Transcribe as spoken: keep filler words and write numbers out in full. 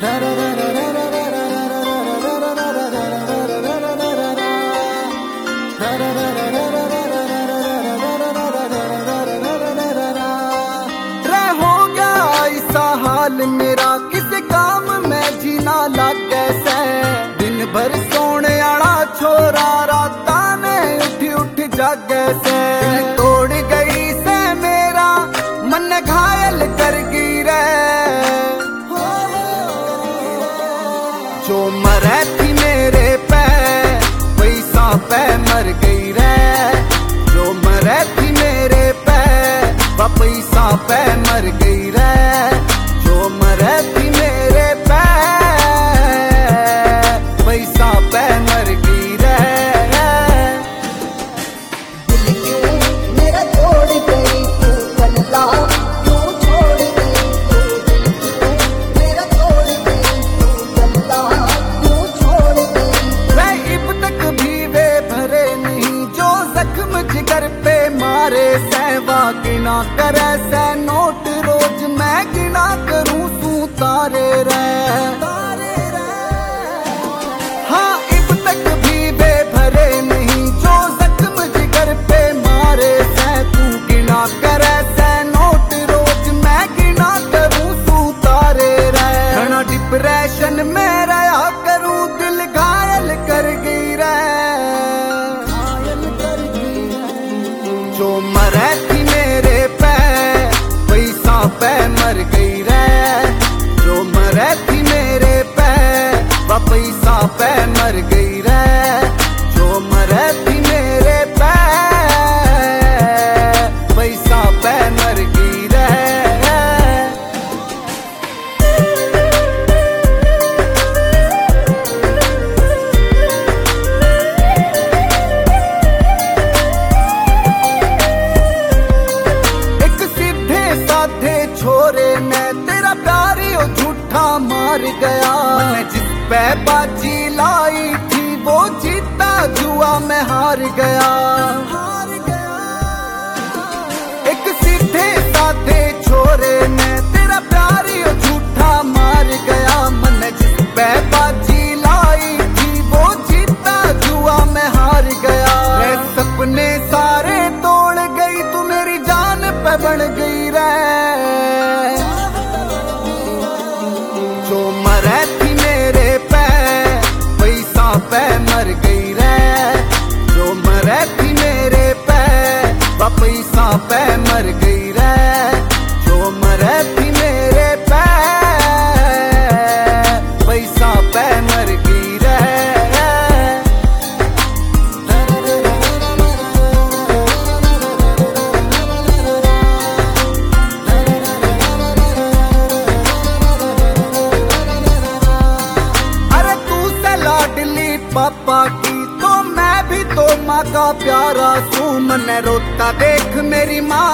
हाल मेरा किसी काम में जीना लग कैसे दिन भर सोने आला छोरा राता ने उठ उठ जागे से तोड़ गई से मेरा मन घायल कर गई रे जो मरे थी मेरे पे पैसा पे मर गई रे जो मरे थी मेरे पे पैसा पे मर गई रे जो मरे थी मेरे पे पैसा पे मर गई रे दिल क्यों मेरा छोड़ गई तू गल्ला क्यों छोड़ गई तू दिल क्यों मेरा छोड़ गई तू गल्ला क्यों छोड़ गई वे अब तक भी वे भरे नहीं जो जख्म जिगर पे मारे सहवा गिना करे से नोट रोज मैं गिना करूं तू तारे रे हाँ अब तक भी वे भरे नहीं जो जख्म जिगर पे मारे से तू गिना करे से नोट रोज मैं गिना करूं तू तारे रे घना डिप्रेशन में रहा करूं दिल घायल कर गई रे जो मरे थी मेरे पे पैसा पे मर गई रे जो मरे थी मेरे पे पैसा पे मर गई रे जो मरे थी मेरे पे पैसा पे मर गई रे छोरे मैं तेरा प्यारी ओ झूठा मार गया मैंने जिस पे बाजी लाई थी वो जीता जुआ मैं हार गया हार गया एक सीधे साधे छोरे मैं तेरा प्यारी ओ झूठा मार गया मैंने जिस पे बाजी लाई थी वो जीता जुआ मैं हार गया रे सपने सारे तोड़ गई तू मेरी जान पे बन गई रे जो मरे थी मेरे पे पैसा पे मर गई रे जो मरे थी मेरे पे पैसा पे मर गई रे जो मरे थी मेरे पे पैसा पे मर गई रे पापा की तो मैं भी तो माँ का प्यारा सू मन रोता देख मेरी माँ